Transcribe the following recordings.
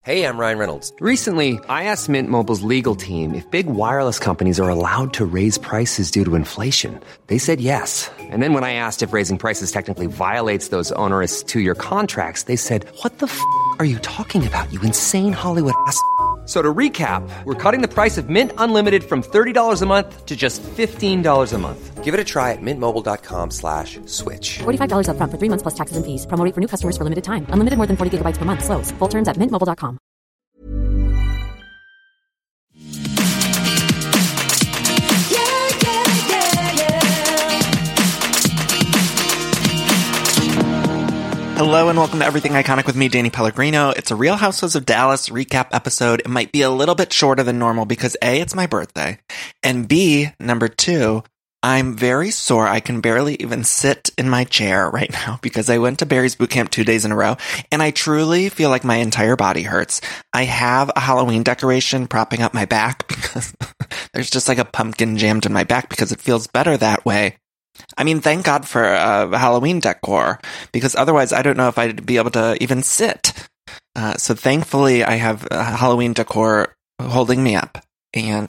Hey, I'm Ryan Reynolds. Recently, I asked Mint Mobile's legal team if big wireless companies are allowed to raise prices due to inflation. They said yes. And then when I asked if raising prices technically violates those onerous two-year contracts, they said, "What the f*** are you talking about, you insane Hollywood ass?" So to recap, we're cutting the price of Mint Unlimited from $30 a month to just $15 a month. Give it a try at mintmobile.com/switch. $45 up front for 3 months plus taxes and fees. Promo rate for new customers for limited time. Unlimited more than 40 gigabytes per month. Slows full terms at mintmobile.com. Hello and welcome to Everything Iconic with me, Danny Pellegrino. It's a Real Housewives of Dallas recap episode. It might be a little bit shorter than normal because A, it's my birthday, and B, number two, I'm very sore. I can barely even sit in my chair right now because I went to Barry's boot camp 2 days in a row, and I truly feel like my entire body hurts. I have a Halloween decoration propping up my back because there's just like a pumpkin jammed in my back because it feels better that way. I mean, thank God for Halloween decor, because otherwise I don't know if I'd be able to even sit. So thankfully I have Halloween decor holding me up. And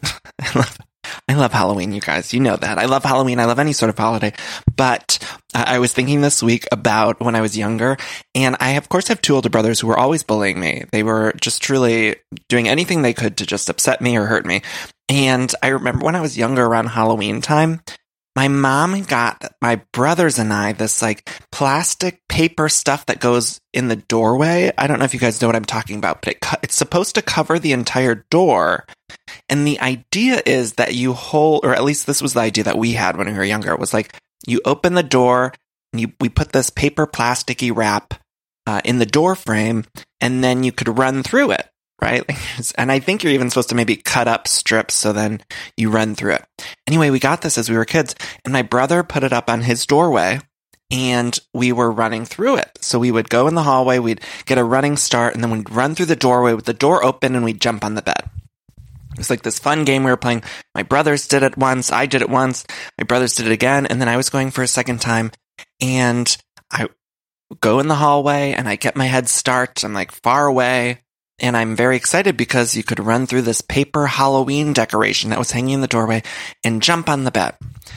I love Halloween, you guys. You know that. I love Halloween. I love any sort of holiday. But I was thinking this week about when I was younger, and I, of course, have two older brothers who were always bullying me. They were just truly doing anything they could to just upset me or hurt me. And I remember when I was younger around Halloween time, my mom got my brothers and I this like plastic paper stuff that goes in the doorway. I don't know if you guys know what I'm talking about, but it's supposed to cover the entire door. And the idea is that you hold, or at least this was the idea that we had when we were younger. It was like you open the door and we put this paper plasticky wrap in the door frame, and then you could run through it. Right? And I think you're even supposed to maybe cut up strips so then you run through it. Anyway, we got this as we were kids, and my brother put it up on his doorway, and we were running through it. So we would go in the hallway, we'd get a running start, and then we'd run through the doorway with the door open, and we'd jump on the bed. It was like this fun game we were playing. My brothers did it once, I did it once, my brothers did it again, and then I was going for a second time, and I go in the hallway, and I get my head start. I'm like far away. And I'm very excited because you could run through this paper Halloween decoration that was hanging in the doorway and jump on the bed.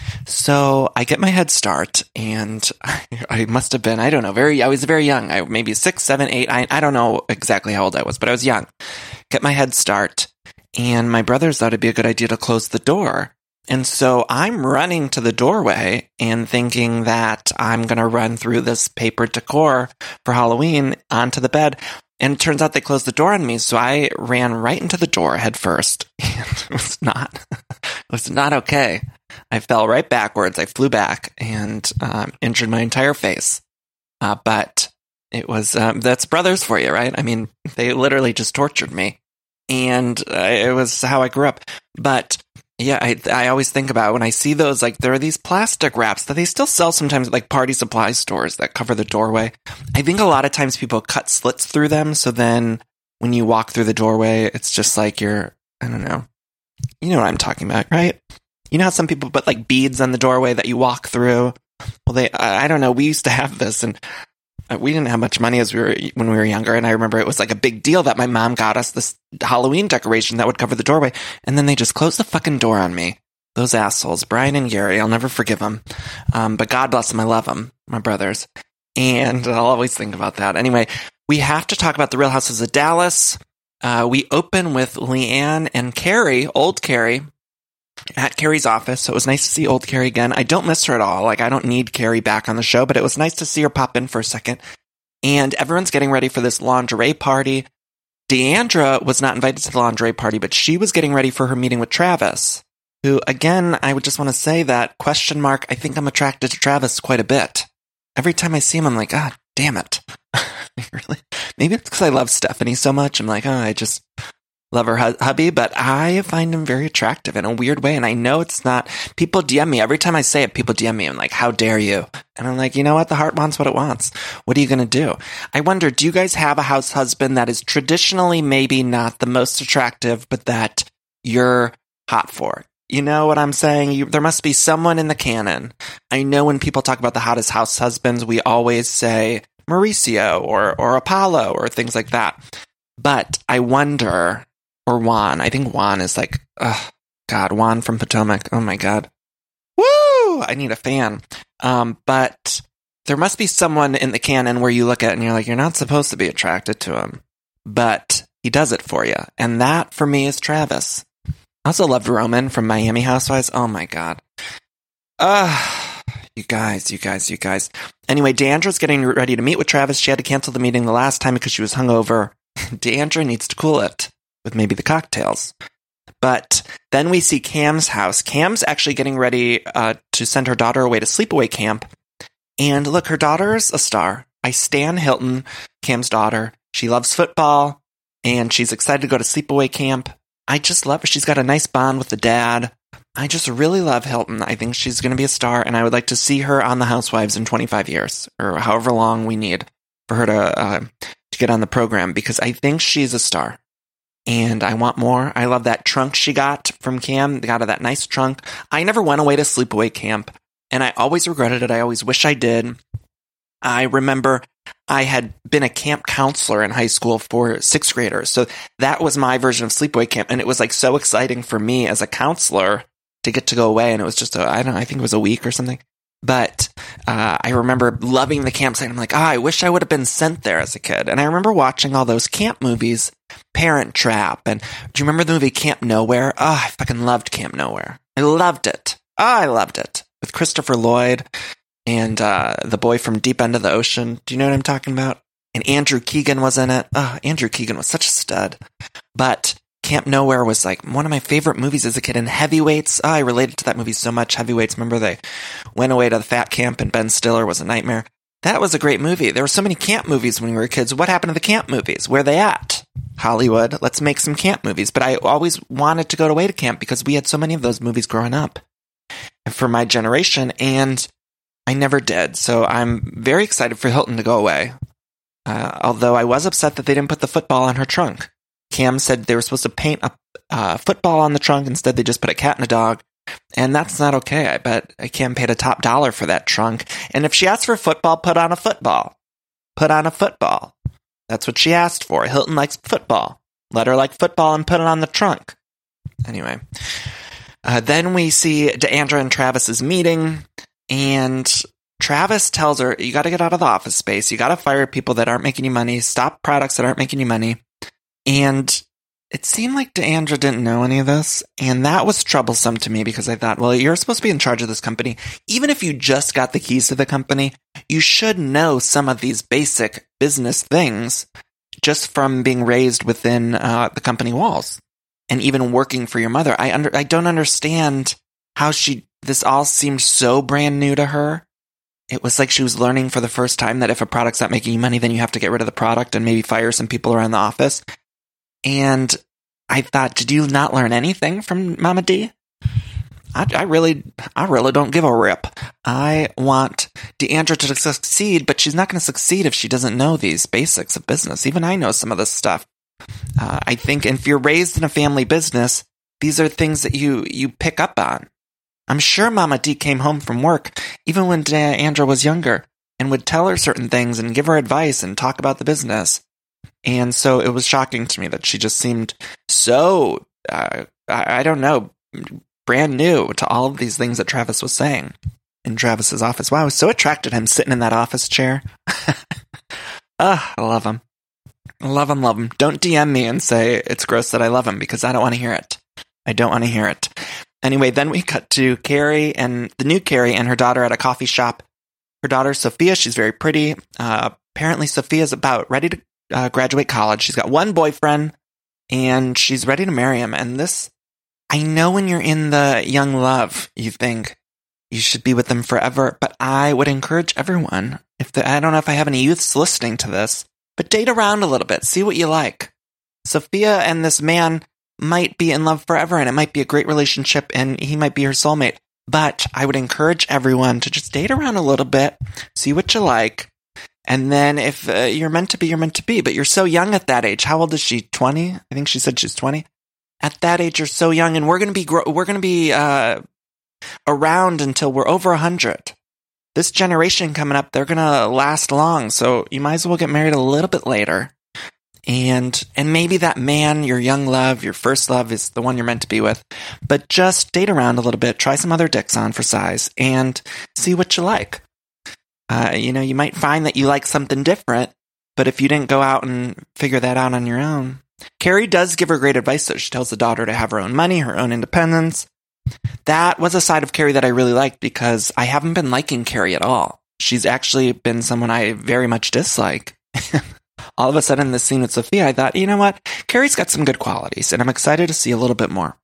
So I get my head start, and I must have been, I don't know, I was very young. Maybe 6, 7, 8. I don't know exactly how old I was, but I was young. Get my head start, and my brothers thought it'd be a good idea to close the door. And so I'm running to the doorway and thinking that I'm going to run through this paper decor for Halloween onto the bed. And it turns out they closed the door on me, so I ran right into the door head first. And it was not okay. I fell right backwards. I flew back and injured my entire face. But it was, that's brothers for you, right? I mean, they literally just tortured me. And it was how I grew up. But yeah, I always think about when I see those, like, there are these plastic wraps that they still sell sometimes at, like, party supply stores that cover the doorway. I think a lot of times people cut slits through them, so then when you walk through the doorway, it's just like I don't know. You know what I'm talking about, right? You know how some people put, like, beads on the doorway that you walk through? Well, I don't know, we used to have this, and we didn't have much money when we were younger, and I remember it was like a big deal that my mom got us this Halloween decoration that would cover the doorway, and then they just closed the fucking door on me. Those assholes, Brian and Gary, I'll never forgive them. But God bless them, I love them, my brothers. And I'll always think about that. Anyway, we have to talk about the Real Housewives of Dallas. We open with Leanne and Carrie, old Carrie, at Carrie's office. So it was nice to see old Carrie again. I don't miss her at all. Like, I don't need Carrie back on the show, but it was nice to see her pop in for a second. And everyone's getting ready for this lingerie party. Deandra was not invited to the lingerie party, but she was getting ready for her meeting with Travis, who, again, I would just want to say that, I think I'm attracted to Travis quite a bit. Every time I see him, I'm like, God damn it. Really? Maybe it's because I love Stephanie so much. I'm like, I just love her hubby, but I find him very attractive in a weird way. And I know it's not, people DM me. Every time I say it, people DM me. I'm like, how dare you? And I'm like, you know what? The heart wants what it wants. What are you going to do? I wonder, do you guys have a house husband that is traditionally maybe not the most attractive, but that you're hot for? You know what I'm saying? There must be someone in the canon. I know when people talk about the hottest house husbands, we always say Mauricio or Apollo or things like that. But I wonder, or Juan, I think Juan is like, God, Juan from Potomac. Oh my God. Woo! I need a fan. But there must be someone in the canon where you look at it and you're like, you're not supposed to be attracted to him, but he does it for you. And that for me is Travis. I also loved Roman from Miami Housewives. Oh my God. You guys. Anyway, Deandra's getting ready to meet with Travis. She had to cancel the meeting the last time because she was hungover. Deandra needs to cool it with maybe the cocktails. But then we see Cam's house. Cam's actually getting ready to send her daughter away to sleepaway camp. And look, her daughter's a star. I stan Hilton, Cam's daughter. She loves football, and she's excited to go to sleepaway camp. I just love her. She's got a nice bond with the dad. I just really love Hilton. I think she's going to be a star, and I would like to see her on The Housewives in 25 years, or however long we need for her to get on the program, because I think she's a star. And I want more. I love that trunk she got from Cam. Got her that nice trunk. I never went away to sleepaway camp, and I always regretted it. I always wish I did. I remember I had been a camp counselor in high school for sixth graders. So that was my version of sleepaway camp. And it was like so exciting for me as a counselor to get to go away. And it was just, I think it was a week or something. But I remember loving the campsite. I'm like, I wish I would have been sent there as a kid. And I remember watching all those camp movies, Parent Trap. And do you remember the movie Camp Nowhere? Oh, I fucking loved Camp Nowhere. I loved it. I loved it. With Christopher Lloyd and the boy from Deep End of the Ocean. Do you know what I'm talking about? And Andrew Keegan was in it. Oh, Andrew Keegan was such a stud. But Camp Nowhere was like one of my favorite movies as a kid. And Heavyweights, I related to that movie so much. Heavyweights, remember they went away to the fat camp and Ben Stiller was a nightmare. That was a great movie. There were so many camp movies when we were kids. What happened to the camp movies? Where are they at? Hollywood, let's make some camp movies. But I always wanted to go away to camp because we had so many of those movies growing up for my generation, and I never did. So I'm very excited for Hilton to go away. Although I was upset that they didn't put the football on her trunk. Cam said they were supposed to paint a football on the trunk. Instead, they just put a cat and a dog. And that's not okay. I bet Cam paid a top dollar for that trunk. And if she asked for football, put on a football. Put on a football. That's what she asked for. Hilton likes football. Let her like football and put it on the trunk. Anyway. Then we see Deandra and Travis's meeting. And Travis tells her, you got to get out of the office space. You got to fire people that aren't making you money. Stop products that aren't making you money. And it seemed like Deandra didn't know any of this. And that was troublesome to me because I thought, well, you're supposed to be in charge of this company. Even if you just got the keys to the company, you should know some of these basic business things just from being raised within the company walls and even working for your mother. I don't understand how this all seemed so brand new to her. It was like she was learning for the first time that if a product's not making you money, then you have to get rid of the product and maybe fire some people around the office. And I thought, did you not learn anything from Mama D? I really don't give a rip. I want Deandra to succeed, but she's not going to succeed if she doesn't know these basics of business. Even I know some of this stuff. I think if you're raised in a family business, these are things that you pick up on. I'm sure Mama D came home from work, even when Deandra was younger, and would tell her certain things and give her advice and talk about the business. And so it was shocking to me that she just seemed so, I don't know, brand new to all of these things that Travis was saying in Travis's office. Wow, I was so attracted to him sitting in that office chair. I love him. Love him. Don't DM me and say it's gross that I love him because I don't want to hear it. I don't want to hear it. Anyway, then we cut to Carrie and the new Carrie and her daughter at a coffee shop. Her daughter, Sophia, she's very pretty. Apparently, Sophia's about ready to graduate college. She's got one boyfriend, and she's ready to marry him. And this, I know when you're in the young love, you think you should be with them forever. But I would encourage everyone, I don't know if I have any youths listening to this, but date around a little bit. See what you like. Sophia and this man might be in love forever, and it might be a great relationship, and he might be her soulmate. But I would encourage everyone to just date around a little bit, see what you like, and then if you're meant to be, you're meant to be. But you're so young at that age. How old is she? 20? I think she said she's 20. At that age, you're so young, and we're gonna be around until we're over 100. This generation coming up, they're gonna last long. So you might as well get married a little bit later. And maybe that man, your young love, your first love is the one you're meant to be with. But just date around a little bit, try some other dicks on for size, and see what you like. You might find that you like something different, but if you didn't go out and figure that out on your own. Carrie does give her great advice, though. She tells the daughter to have her own money, her own independence. That was a side of Carrie that I really liked because I haven't been liking Carrie at all. She's actually been someone I very much dislike. All of a sudden, in this scene with Sophia, I thought, you know what? Carrie's got some good qualities, and I'm excited to see a little bit more.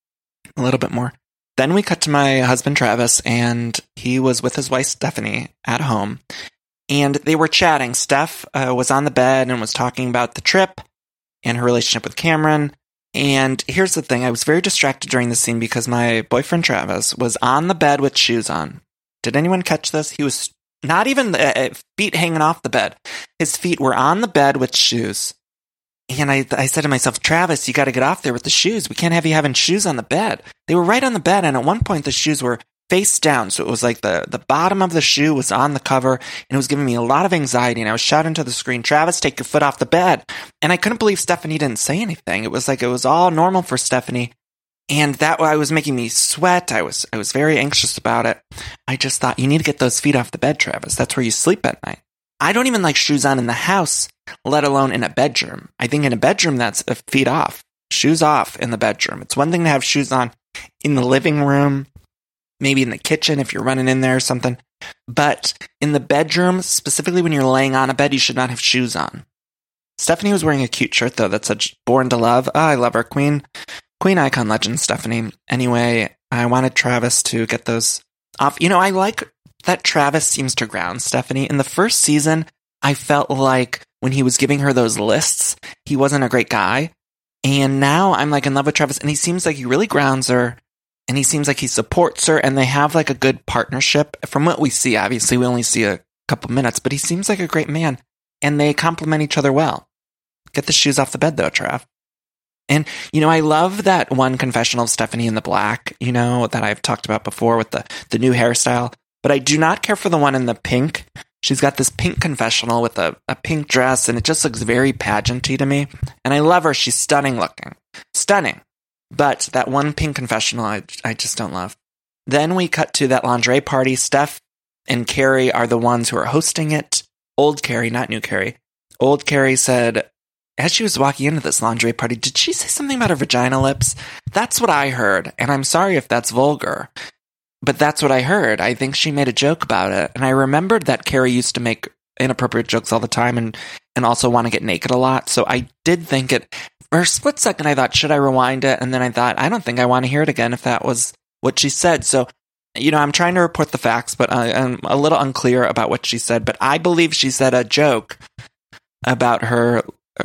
A little bit more. Then we cut to my husband, Travis, and he was with his wife, Stephanie, at home. And they were chatting. Steph was on the bed and was talking about the trip and her relationship with Cameron. And here's the thing. I was very distracted during the scene because my boyfriend, Travis, was on the bed with shoes on. Did anyone catch this? He was not even feet hanging off the bed. His feet were on the bed with shoes. And I said to myself, Travis, you got to get off there with the shoes. We can't have you having shoes on the bed. They were right on the bed, and at one point the shoes were face down, so it was like the bottom of the shoe was on the cover, and it was giving me a lot of anxiety, and I was shouting to the screen, Travis, take your foot off the bed. And I couldn't believe Stephanie didn't say anything. It was like it was all normal for Stephanie, and that was making me sweat. I was very anxious about it. I just thought, you need to get those feet off the bed, Travis. That's where you sleep at night. I don't even like shoes on in the house, let alone in a bedroom. I think in a bedroom, that's feet off. Shoes off in the bedroom. It's one thing to have shoes on in the living room, maybe in the kitchen if you're running in there or something. But in the bedroom, specifically when you're laying on a bed, you should not have shoes on. Stephanie was wearing a cute shirt, though, that said Born to Love. Oh, I love her. Queen icon legend, Stephanie. Anyway, I wanted Travis to get those off. I like that Travis seems to ground Stephanie. In the first season, I felt like when he was giving her those lists, he wasn't a great guy. And now I'm like in love with Travis, and he seems like he really grounds her, and he seems like he supports her, and they have like a good partnership. From what we see, obviously, we only see a couple minutes, but he seems like a great man, and they complement each other well. Get the shoes off the bed, though, Trav. And, I love that one confessional of Stephanie in the black, that I've talked about before with the new hairstyle. But I do not care for the one in the pink. She's got this pink confessional with a pink dress, and it just looks very pageanty to me. And I love her. She's stunning looking. Stunning. But that one pink confessional, I just don't love. Then we cut to that lingerie party. Steph and Carrie are the ones who are hosting it. Old Carrie, not new Carrie. Old Carrie said, as she was walking into this lingerie party, did she say something about her vagina lips? That's what I heard, and I'm sorry if that's vulgar. But that's what I heard. I think she made a joke about it. And I remembered that Carrie used to make inappropriate jokes all the time and also want to get naked a lot. So I did think it, for a split second, I thought, should I rewind it? And then I thought, I don't think I want to hear it again if that was what she said. So, I'm trying to report the facts, but I'm a little unclear about what she said. But I believe she said a joke about her.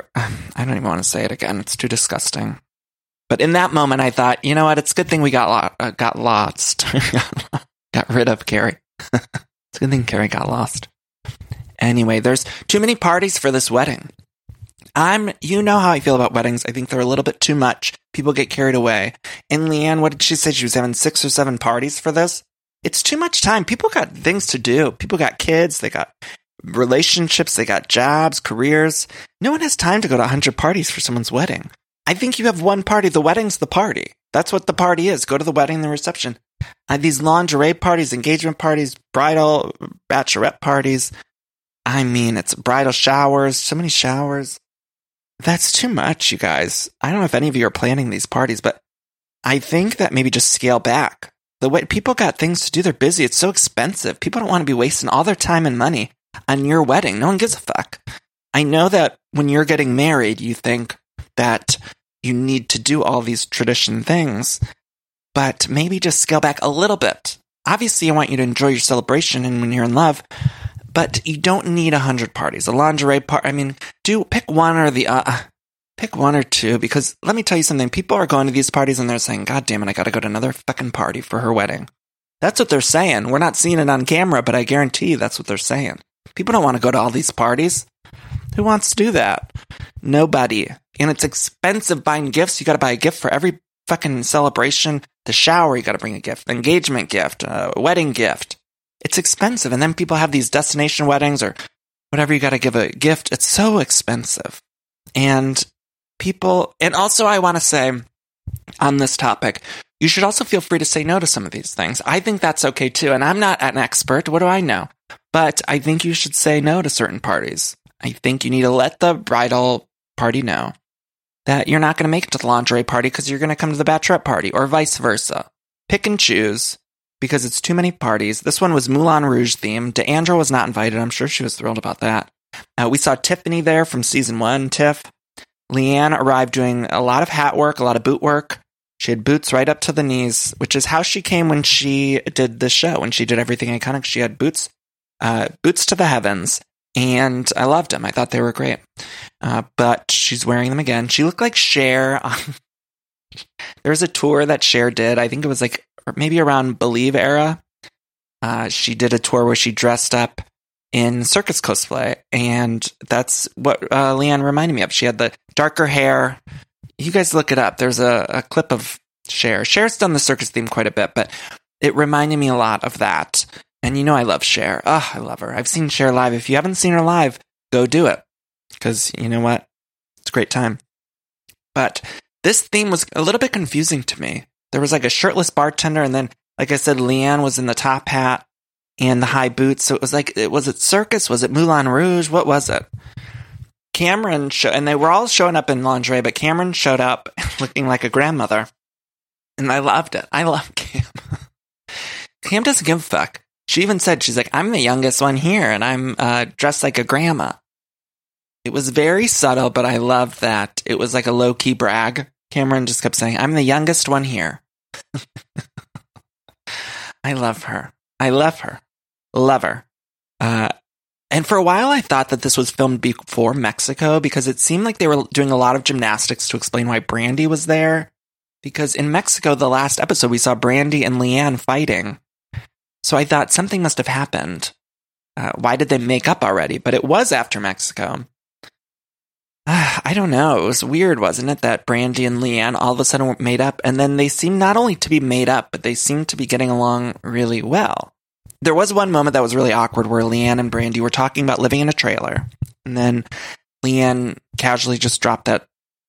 I don't even want to say it again. It's too disgusting. But in that moment, I thought, you know what? It's a good thing we got lost. Got rid of Carrie. It's a good thing Carrie got lost. Anyway, there's too many parties for this wedding. You know how I feel about weddings. I think they're a little bit too much. People get carried away. And Leanne, what did she say? She was having 6 or 7 parties for this? It's too much time. People got things to do. People got kids. They got relationships. They got jobs, careers. No one has time to go to 100 parties for someone's wedding. I think you have one party. The wedding's the party. That's what the party is. Go to the wedding, the reception. These lingerie parties, engagement parties, bridal, bachelorette parties. It's bridal showers, so many showers. That's too much, you guys. I don't know if any of you are planning these parties, but I think that maybe just scale back. The way people got things to do, they're busy. It's so expensive. People don't want to be wasting all their time and money on your wedding. No one gives a fuck. I know that when you're getting married, you think that you need to do all these tradition things, but maybe just scale back a little bit. Obviously, I want you to enjoy your celebration and when you're in love, but you don't need 100 parties. A lingerie party, pick one or two, because let me tell you something. People are going to these parties and they're saying, God damn it, I gotta go to another fucking party for her wedding. That's what they're saying. We're not seeing it on camera, but I guarantee you that's what they're saying. People don't want to go to all these parties. Who wants to do that? Nobody. And it's expensive buying gifts. You got to buy a gift for every fucking celebration. The shower, you got to bring a gift. Engagement gift. A wedding gift. It's expensive. And then people have these destination weddings or whatever. You got to give a gift. It's so expensive. And people, and also I want to say on this topic, you should also feel free to say no to some of these things. I think that's okay too. And I'm not an expert. What do I know? But I think you should say no to certain parties. I think you need to let the bridal party know that you're not going to make it to the lingerie party because you're going to come to the bachelorette party, or vice versa. Pick and choose, because it's too many parties. This one was Moulin Rouge themed. Deandra was not invited. I'm sure she was thrilled about that. We saw Tiffany there from season 1, Tiff. Leanne arrived doing a lot of hat work, a lot of boot work. She had boots right up to the knees, which is how she came when she did the show. When she did Everything Iconic, she had boots to the heavens. And I loved them. I thought they were great. But she's wearing them again. She looked like Cher. There was a tour that Cher did. I think it was like maybe around Believe era. She did a tour where she dressed up in circus cosplay. And that's what Leanne reminded me of. She had the darker hair. You guys look it up. There's a clip of Cher. Cher's done the circus theme quite a bit, but it reminded me a lot of that. And you know I love Cher. Oh, I love her. I've seen Cher live. If you haven't seen her live, go do it. Because you know what? It's a great time. But this theme was a little bit confusing to me. There was like a shirtless bartender, and then, like I said, Leanne was in the top hat and the high boots. So it was like, was it circus? Was it Moulin Rouge? What was it? Cameron, and they were all showing up in lingerie, but Cameron showed up looking like a grandmother. And I loved it. I love Cam. Cam doesn't give a fuck. She even said, she's like, I'm the youngest one here, and I'm dressed like a grandma. It was very subtle, but I loved that. It was like a low-key brag. Cameron just kept saying, I'm the youngest one here. I love her. I love her. Love her. And for a while, I thought that this was filmed before Mexico, because it seemed like they were doing a lot of gymnastics to explain why Brandy was there. Because in Mexico, the last episode, we saw Brandy and Leanne fighting. So I thought something must have happened. Why did they make up already? But it was after Mexico. I don't know. It was weird, wasn't it? That Brandy and Leanne all of a sudden were made up. And then they seemed not only to be made up, but they seemed to be getting along really well. There was one moment that was really awkward where Leanne and Brandy were talking about living in a trailer. And then Leanne casually just dropped that.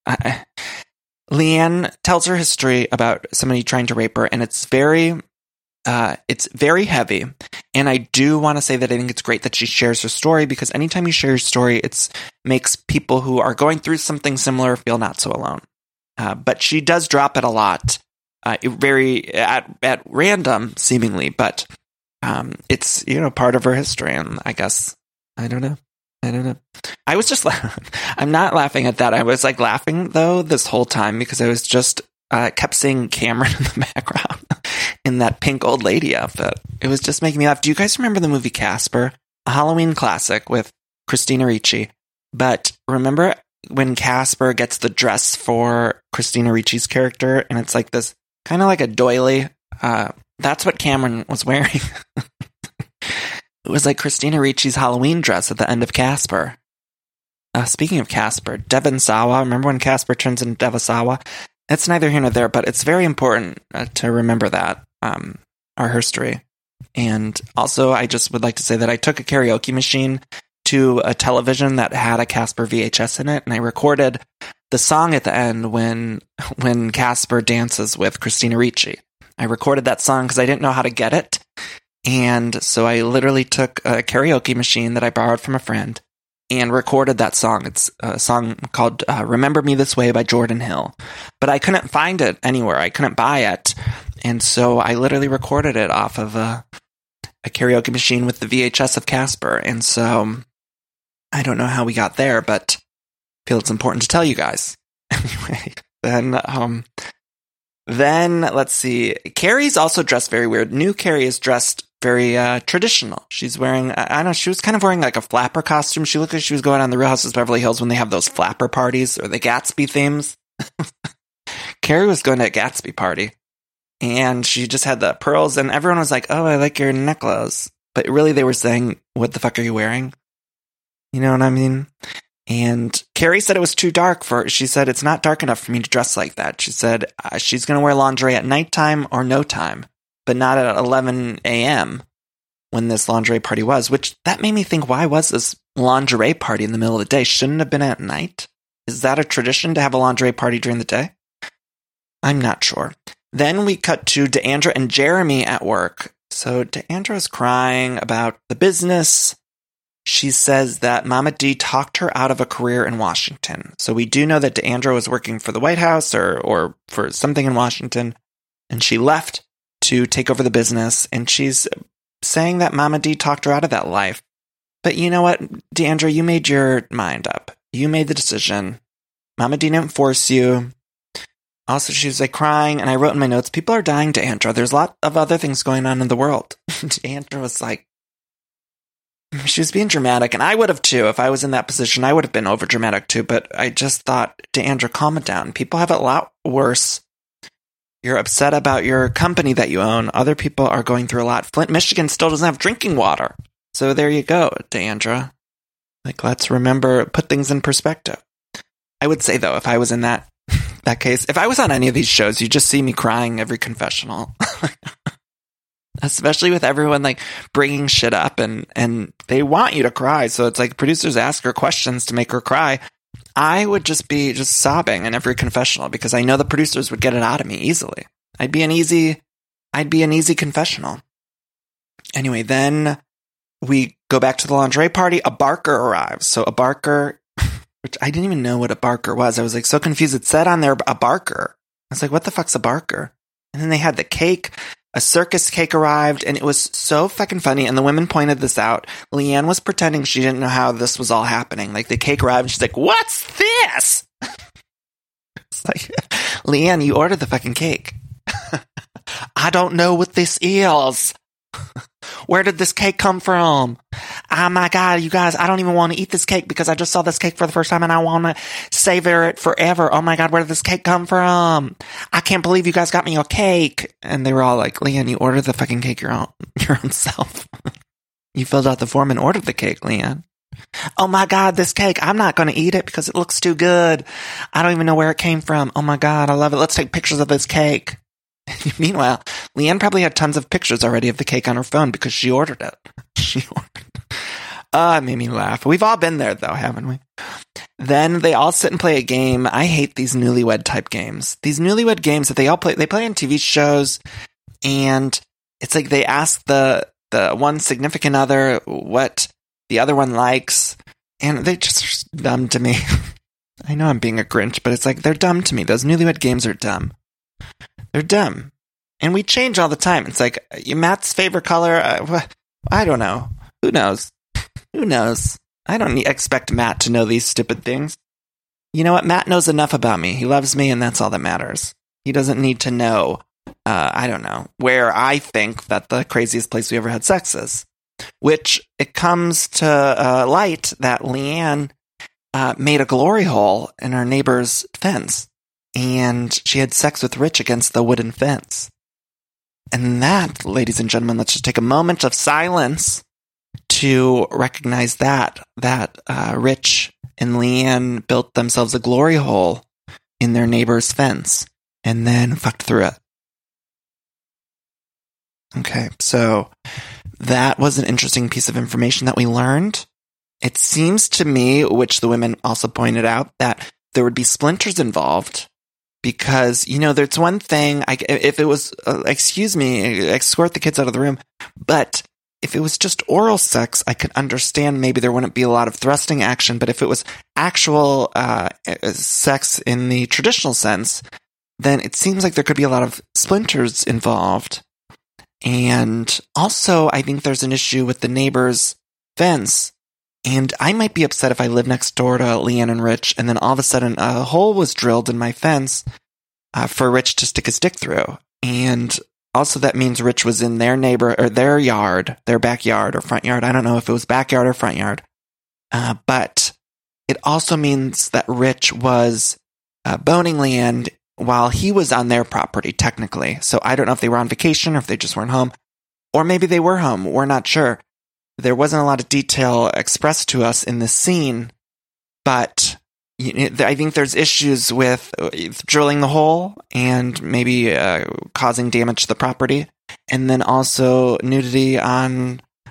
Leanne tells her history about somebody trying to rape her, and it's very heavy. And I do want to say that I think it's great that she shares her story, because anytime you share your story, it makes people who are going through something similar feel not so alone. But she does drop it a lot, very at random, seemingly. But it's, part of her history, and I guess I don't know. I was just I'm not laughing at that. I was like laughing though this whole time because I was just kept seeing Cameron in the background in that pink old lady outfit. It was just making me laugh. Do you guys remember the movie Casper? A Halloween classic with Christina Ricci. But remember when Casper gets the dress for Christina Ricci's character, and it's like this kind of like a doily? That's what Cameron was wearing. It was like Christina Ricci's Halloween dress at the end of Casper. Speaking of Casper, Devon Sawa. Remember when Casper turns into Devon Sawa? It's neither here nor there, but it's very important to remember that, our history. And also, I just would like to say that I took a karaoke machine to a television that had a Casper VHS in it, and I recorded the song at the end when Casper dances with Christina Ricci. I recorded that song because I didn't know how to get it. And so I literally took a karaoke machine that I borrowed from a friend and recorded that song. It's a song called Remember Me This Way by Jordan Hill. But I couldn't find it anywhere. I couldn't buy it. And so I literally recorded it off of a karaoke machine with the VHS of Casper. And so I don't know how we got there, but I feel it's important to tell you guys. Anyway, then let's see. Carrie's also dressed very weird. New Carrie is dressed very traditional. She's wearing, I don't know, she was kind of wearing like a flapper costume. She looked like she was going on the Real Housewives of Beverly Hills when they have those flapper parties or the Gatsby themes. Carrie was going to a Gatsby party, and she just had the pearls, and everyone was like, oh, I like your necklace. But really they were saying, what the fuck are you wearing? You know what I mean? And Carrie said it was too dark she said, it's not dark enough for me to dress like that. She said she's going to wear lingerie at nighttime or no time, but not at 11 a.m. when this lingerie party was, which that made me think, why was this lingerie party in the middle of the day? Shouldn't have been at night? Is that a tradition to have a lingerie party during the day? I'm not sure. Then we cut to Deandra and Jeremy at work. So Deandra is crying about the business. She says that Mama D talked her out of a career in Washington. So we do know that Deandra was working for the White House or for something in Washington, and she left to take over the business, and she's saying that Mama D talked her out of that life. But you know what, Deandra, you made your mind up. You made the decision. Mama D didn't force you. Also, she was like crying, and I wrote in my notes, people are dying, Deandra. There's a lot of other things going on in the world. Deandra was like, she was being dramatic, and I would have too. If I was in that position, I would have been over dramatic too. But I just thought, Deandra, calm it down. People have it a lot worse. You're upset about your company that you own. Other people are going through a lot. Flint, Michigan still doesn't have drinking water. So there you go, Deandra. Like, let's remember, put things in perspective. I would say, though, if I was in that case, if I was on any of these shows, you just see me crying every confessional. Especially with everyone like bringing shit up and they want you to cry. So it's like producers ask her questions to make her cry. I would just be sobbing in every confessional because I know the producers would get it out of me easily. I'd be an easy confessional. Anyway, then we go back to the lingerie party. A barker arrives. So a barker, which I didn't even know what a barker was. I was like so confused. It said on there a barker. I was like, what the fuck's a barker? And then they had the cake. A circus cake arrived, and it was so fucking funny, and the women pointed this out. Leanne was pretending she didn't know how this was all happening. Like, the cake arrived, and she's like, what's this? It's like, Leanne, you ordered the fucking cake. I don't know what this is. Where did this cake come from? Oh my God, you guys, I don't even want to eat this cake because I just saw this cake for the first time and I want to savor it forever. Oh my God, where did this cake come from? I can't believe you guys got me a cake. And they were all like, Leanne, you ordered the fucking cake your own self. You filled out the form and ordered the cake, Leanne. Oh my God, this cake, I'm not going to eat it because it looks too good. I don't even know where it came from. Oh my God, I love it. Let's take pictures of this cake. Meanwhile, Leanne probably had tons of pictures already of the cake on her phone because she ordered it. It made me laugh. We've all been there, though, haven't we? Then they all sit and play a game. I hate these newlywed type games. These newlywed games that they all play, they play on TV shows, and it's like they ask the one significant other what the other one likes, and they just are dumb to me. I know I'm being a Grinch, but it's like they're dumb to me. Those newlywed games are dumb. They're dumb. And we change all the time. It's like, Matt's favorite color? I don't know. Who knows? Who knows? I don't expect Matt to know these stupid things. You know what? Matt knows enough about me. He loves me, and that's all that matters. He doesn't need to know, I don't know, where I think that the craziest place we ever had sex is. Which, it comes to light that Leanne made a glory hole in her neighbor's fence. And she had sex with Rich against the wooden fence. And that, ladies and gentlemen, let's just take a moment of silence to recognize that Rich and Leanne built themselves a glory hole in their neighbor's fence and then fucked through it. Okay, so that was an interesting piece of information that we learned. It seems to me, which the women also pointed out, that there would be splinters involved. Because, there's one thing, if it was, excuse me, escort the kids out of the room, but if it was just oral sex, I could understand maybe there wouldn't be a lot of thrusting action, but if it was actual sex in the traditional sense, then it seems like there could be a lot of splinters involved. And also, I think there's an issue with the neighbor's fence. And I might be upset if I live next door to Leanne and Rich, and then all of a sudden a hole was drilled in my fence for Rich to stick his dick through. And also that means Rich was in their neighbor or their yard, their backyard or front yard. I don't know if it was backyard or front yard. But it also means that Rich was boning Leanne while he was on their property, technically. So I don't know if they were on vacation or if they just weren't home. Or maybe they were home. We're not sure. There wasn't a lot of detail expressed to us in this scene, but I think there's issues with drilling the hole and maybe causing damage to the property, and then also nudity on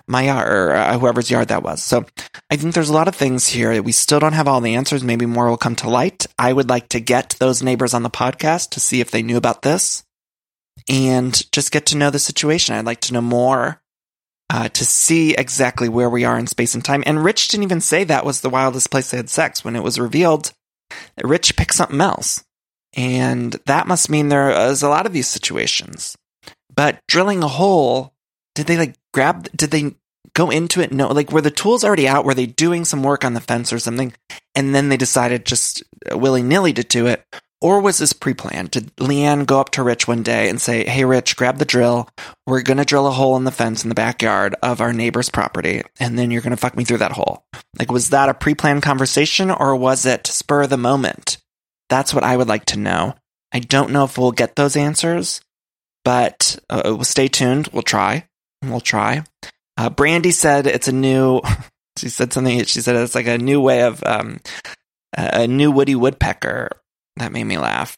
my yard, or whoever's yard that was. So I think there's a lot of things here. We still don't have all the answers. Maybe more will come to light. I would like to get those neighbors on the podcast to see if they knew about this and just get to know the situation. I'd like to know more to see exactly where we are in space and time. And Rich didn't even say that was the wildest place they had sex. When it was revealed, Rich picked something else. And that must mean there is a lot of these situations. But drilling a hole, did they go into it? No, like, were the tools already out? Were they doing some work on the fence or something? And then they decided just willy-nilly to do it? Or was this pre-planned? Did Leanne go up to Rich one day and say, hey, Rich, grab the drill. We're going to drill a hole in the fence in the backyard of our neighbor's property, and then you're going to fuck me through that hole. Like, was that a pre-planned conversation, or was it spur of the moment? That's what I would like to know. I don't know if we'll get those answers, but stay tuned. We'll try. Brandy said it's a new... She said it's like a new way of... a new Woody Woodpecker. That made me laugh.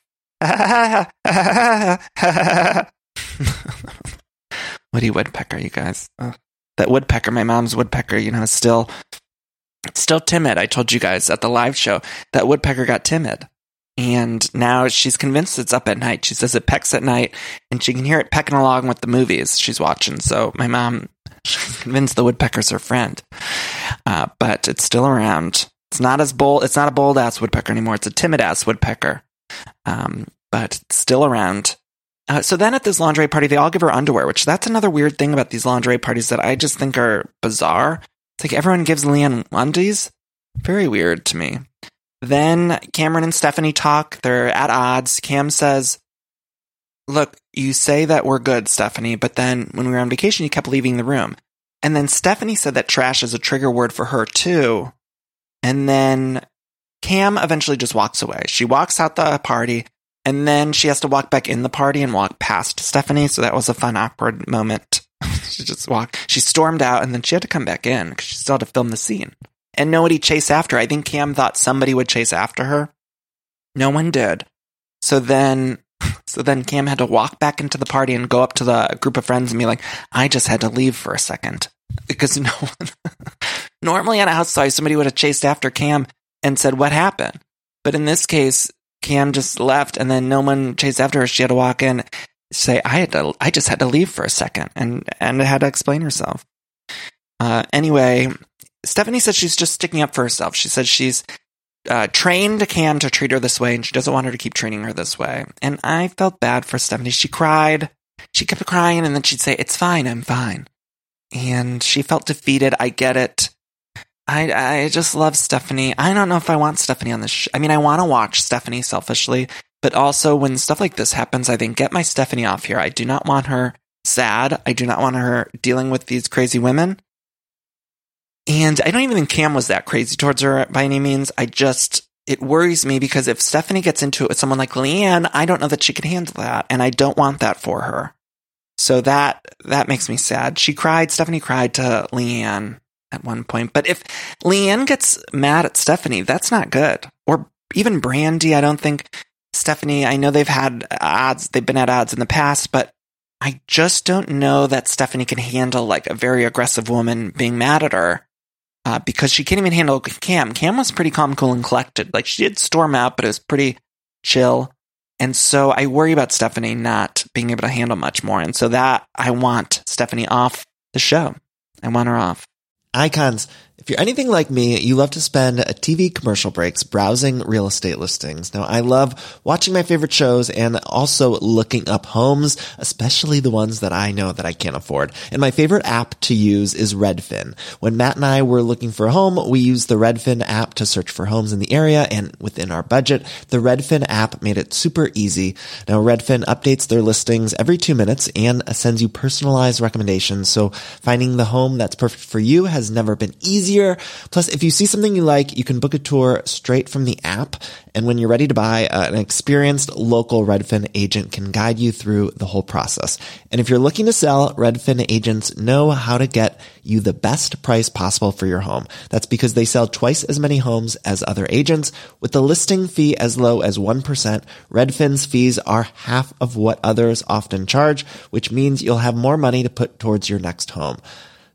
Woody Woodpecker, you guys. That woodpecker, my mom's woodpecker, is still timid. I told you guys at the live show that woodpecker got timid. And now she's convinced it's up at night. She says it pecks at night, and she can hear it pecking along with the movies she's watching. So my mom, she's convinced the woodpecker's her friend. But it's still around. It's not as bold. It's not a bold ass woodpecker anymore. It's a timid ass woodpecker. But it's still around. So then at this lingerie party, they all give her underwear, which that's another weird thing about these lingerie parties that I just think are bizarre. It's like everyone gives Leanne undies. Very weird to me. Then Cameron and Stephanie talk. They're at odds. Cam says, look, you say that we're good, Stephanie, but then when we were on vacation, you kept leaving the room. And then Stephanie said that trash is a trigger word for her too. And then Cam eventually just walks away. She walks out the party, and then she has to walk back in the party and walk past Stephanie. So that was a fun, awkward moment. She stormed out, and then she had to come back in because she still had to film the scene. And nobody chased after her. I think Cam thought somebody would chase after her. No one did. So then Cam had to walk back into the party and go up to the group of friends and be like, I just had to leave for a second. Because no one... Normally at a house party, somebody would have chased after Cam and said, what happened? But in this case, Cam just left, and then no one chased after her. She had to walk in, say, I just had to leave for a second, and had to explain herself. Anyway, Stephanie said she's just sticking up for herself. She said she's trained Cam to treat her this way, and she doesn't want her to keep treating her this way. And I felt bad for Stephanie. She cried. She kept crying, and then she'd say, it's fine, I'm fine. And she felt defeated. I get it. I just love Stephanie. I don't know if I want Stephanie on this show. I mean, I want to watch Stephanie selfishly, but also when stuff like this happens, I think, get my Stephanie off here. I do not want her sad. I do not want her dealing with these crazy women. And I don't even think Cam was that crazy towards her by any means. It worries me because if Stephanie gets into it with someone like Leanne, I don't know that she can handle that. And I don't want that for her. So that makes me sad. Stephanie cried to Leanne at one point. But if Leanne gets mad at Stephanie, that's not good. Or even Brandy, I don't think Stephanie, I know they've been at odds in the past, but I just don't know that Stephanie can handle like a very aggressive woman being mad at her. Because she can't even handle Cam. Cam was pretty calm, cool, and collected. Like, she did storm out, but it was pretty chill. And so I worry about Stephanie not being able to handle much more. And so that I want Stephanie off the show. I want her off. Icons, if you're anything like me, you love to spend TV commercial breaks browsing real estate listings. Now, I love watching my favorite shows and also looking up homes, especially the ones that I know that I can't afford. And my favorite app to use is Redfin. When Matt and I were looking for a home, we used the Redfin app to search for homes in the area and within our budget. The Redfin app made it super easy. Now, Redfin updates their listings every 2 minutes and sends you personalized recommendations. So finding the home that's perfect for you has never been easier. Plus, if you see something you like, you can book a tour straight from the app. And when you're ready to buy, an experienced local Redfin agent can guide you through the whole process. And if you're looking to sell, Redfin agents know how to get you the best price possible for your home. That's because they sell twice as many homes as other agents. With the listing fee as low as 1%, Redfin's fees are half of what others often charge, which means you'll have more money to put towards your next home.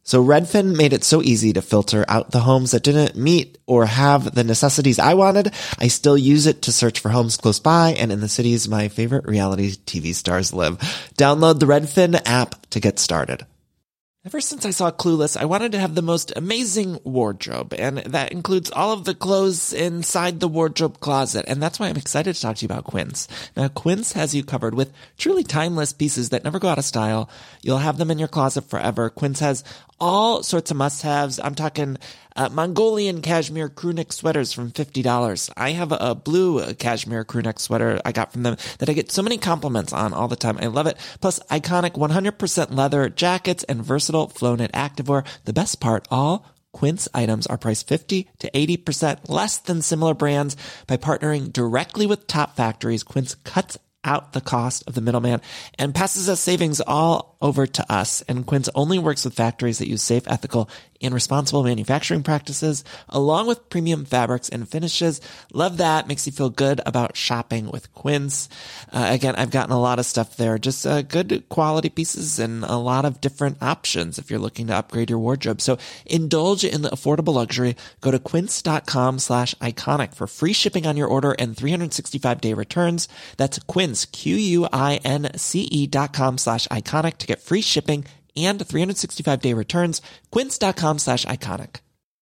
So Redfin made it so easy to filter out the homes that didn't meet or have the necessities I wanted. I still use it to search for homes close by and in the cities my favorite reality TV stars live. Download the Redfin app to get started. Ever since I saw Clueless, I wanted to have the most amazing wardrobe, and that includes all of the clothes inside the wardrobe closet, and that's why I'm excited to talk to you about Quince. Now, Quince has you covered with truly timeless pieces that never go out of style. You'll have them in your closet forever. Quince has all sorts of must-haves. I'm talking Mongolian cashmere crewneck sweaters from $50. I have a blue cashmere crewneck sweater I got from them that I get so many compliments on all the time. I love it. Plus, iconic 100% leather jackets and versatile flow-knit activewear. The best part, all Quince items are priced 50 to 80% less than similar brands. By partnering directly with top factories, Quince cuts out the cost of the middleman and passes us savings all over to us. And Quince only works with factories that use safe, ethical, and responsible manufacturing practices, along with premium fabrics and finishes. Love that. Makes you feel good about shopping with Quince. Again, I've gotten a lot of stuff there, just good quality pieces and a lot of different options if you're looking to upgrade your wardrobe. So indulge in the affordable luxury. Go to quince.com/iconic for free shipping on your order and 365-day returns. That's Quince, QUINCE.com/iconic to get free shipping and 365-day returns. Quince.com/iconic.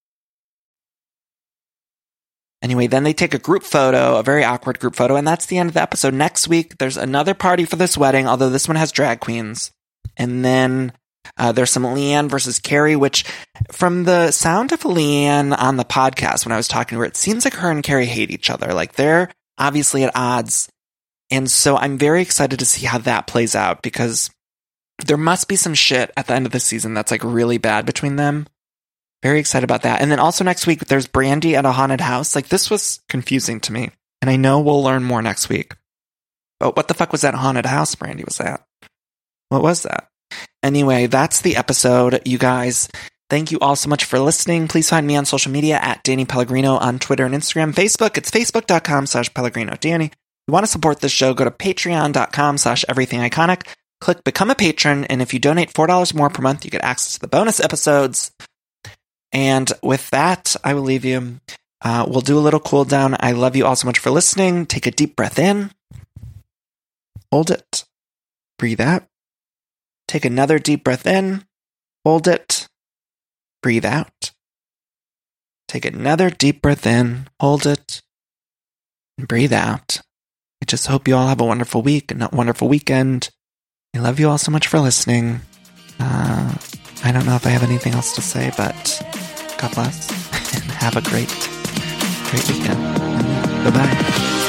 Anyway, then they take a group photo, a very awkward group photo, and that's the end of the episode. Next week, there's another party for this wedding, although this one has drag queens. And then there's some Leanne versus Carrie, which from the sound of Leanne on the podcast when I was talking to her, it seems like her and Carrie hate each other. Like they're obviously at odds. And so I'm very excited to see how that plays out because there must be some shit at the end of the season that's like really bad between them. Very excited about that. And then also next week, there's Brandy at a haunted house. Like this was confusing to me. And I know we'll learn more next week. But what the fuck was that haunted house Brandy was at? What was that? Anyway, that's the episode, you guys. Thank you all so much for listening. Please find me on social media at Danny Pellegrino on Twitter and Instagram. Facebook, it's facebook.com/Pellegrino Danny. If you want to support this show, go to patreon.com/everythingiconic. Click Become a Patron, and if you donate $4 more per month, you get access to the bonus episodes. And with that, I will leave you. We'll do a little cool down. I love you all so much for listening. Take a deep breath in. Hold it. Breathe out. Take another deep breath in. Hold it. Breathe out. Take another deep breath in. Hold it. And breathe out. I just hope you all have a wonderful week and a wonderful weekend. I love you all so much for listening. I don't know if I have anything else to say, but God bless and have a great weekend. Bye-bye.